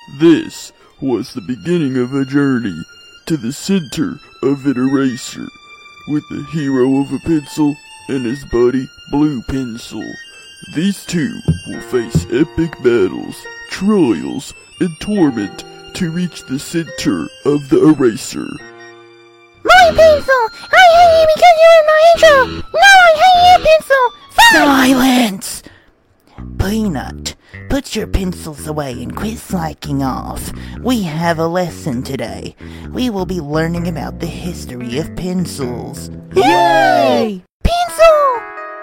This was the beginning of a journey to the center of an eraser, with the hero of a pencil and his buddy Blue Pencil. These two will face epic battles, trials, and torment to reach the center of the eraser. My Pencil! I hate you because you're in my intro! No, I hate you, Pencil! Silence! Peanut, put your pencils away and quit slacking off. We have a lesson today. We will be learning about the history of pencils. Yay! Pencil!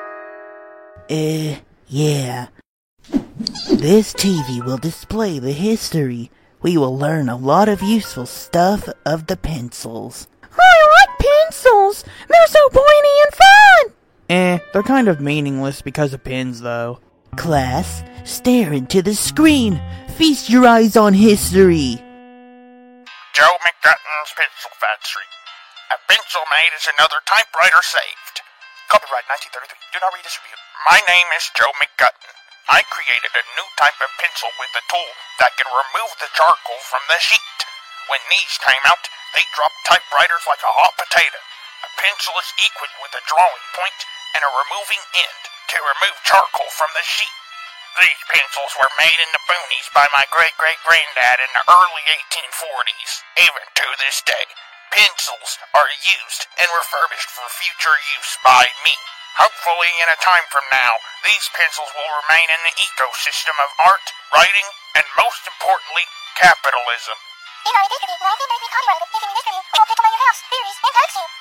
Yeah. This TV will display the history. We will learn a lot of useful stuff of the pencils. I like pencils! They're so pointy and fun! They're kind of meaningless because of pens, though. Class, stare into the screen. Feast your eyes on history. Joe McGutton's Pencil Factory. A pencil made is another typewriter saved. Copyright 1933. Do not redistribute. My name is Joe McGutton. I created a new type of pencil with a tool that can remove the charcoal from the sheet. When these came out, they dropped typewriters like a hot potato. A pencil is equipped with a drawing point and a removing end to remove charcoal from the sheet. These pencils were made in the boonies by my great-great-granddad in the early 1840s. Even to this day, pencils are used and refurbished for future use by me. Hopefully, in a time from now, these pencils will remain in the ecosystem of art, writing, and most importantly, capitalism. In our history, life and basic copyrighted, taking history, we will pencil by your house, theories, and tax you.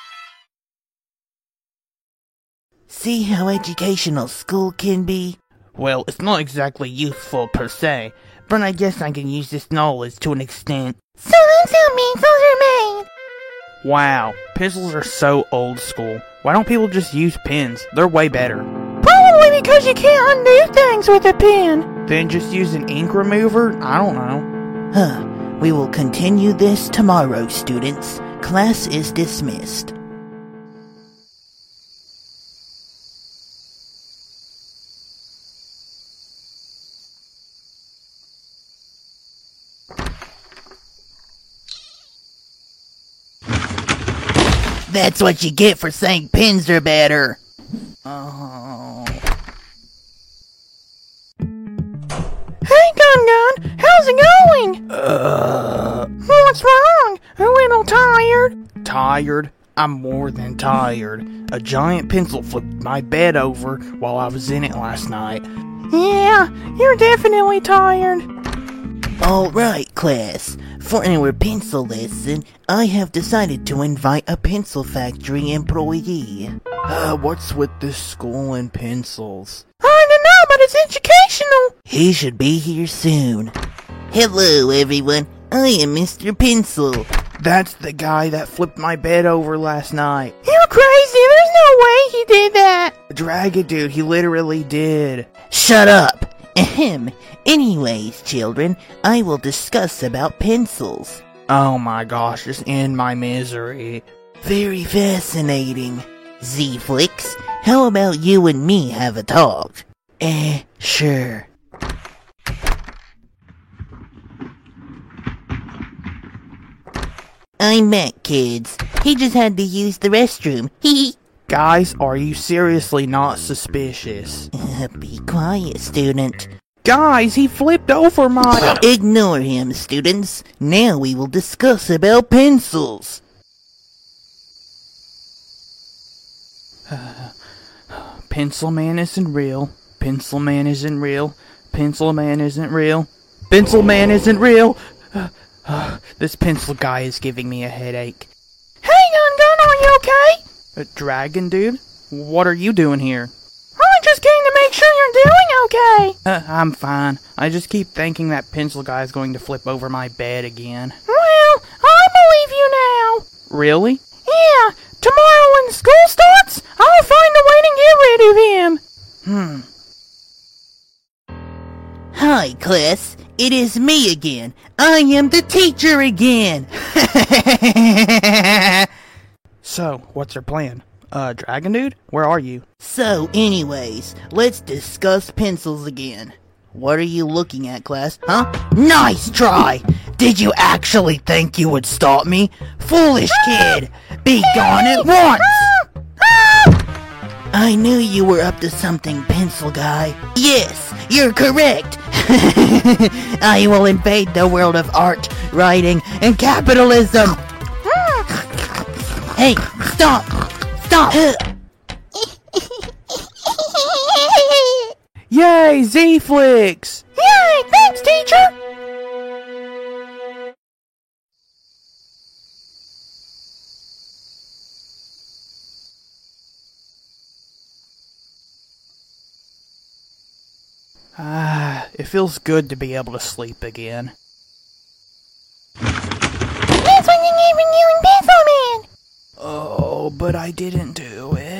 See how educational school can be? Well, it's not exactly useful per se, but I guess I can use this knowledge to an extent. So that's how pencils are made! Wow, pencils are so old school. Why don't people just use pens? They're way better. Probably because you can't undo things with a pen. Then just use an ink remover? I don't know. We will continue this tomorrow, students. Class is dismissed. That's what you get for saying pens are better. Oh. Hey, Gun, how's it going? What's wrong? A little tired? Tired? I'm more than tired. A giant pencil flipped my bed over while I was in it last night. Yeah, you're definitely tired. Alright, class. For our pencil lesson, I have decided to invite a pencil factory employee. What's with this school and pencils? I don't know, but it's educational. He should be here soon. Hello, everyone. I am Mr. Pencil. That's the guy that flipped my bed over last night. You're crazy. There's no way he did that. Dragon dude, he literally did. Shut up. Ahem. Anyways, children, I will discuss about pencils. Oh my gosh, just end my misery. Very fascinating. Z-Flix, how about you and me have a talk? Sure. I'm Matt, kids. He just had to use the restroom. Hee. Guys, are you seriously not suspicious? Be quiet, student. Guys, he flipped over my... Ignore him, students. Now we will discuss about pencils. Pencil Man isn't real. Pencil Man isn't real. Pencil Man isn't real. Pencil Man isn't real. This pencil guy is giving me a headache. Hey, Gun, are you okay? Dragon dude? What are you doing here? I just came to make sure you're doing okay. I'm fine. I just keep thinking that pencil guy is going to flip over my bed again. Well, I believe you now. Really? Yeah, tomorrow when school starts, I'll find a way to get rid of him. Hi, class. It is me again. I am the teacher again. So, what's your plan? Dragon dude? Where are you? So, anyways, let's discuss pencils again. What are you looking at, class? Huh? Nice try! Did you actually think you would stop me? Foolish kid! Be gone at once! I knew you were up to something, pencil guy. Yes, you're correct. I will invade the world of art, writing, and capitalism. Hey, stop! Stop! Yay, Z-Flix! Yay, thanks, teacher! It feels good to be able to sleep again. That's what you're giving you and Pencil Man! Oh, but I didn't do it.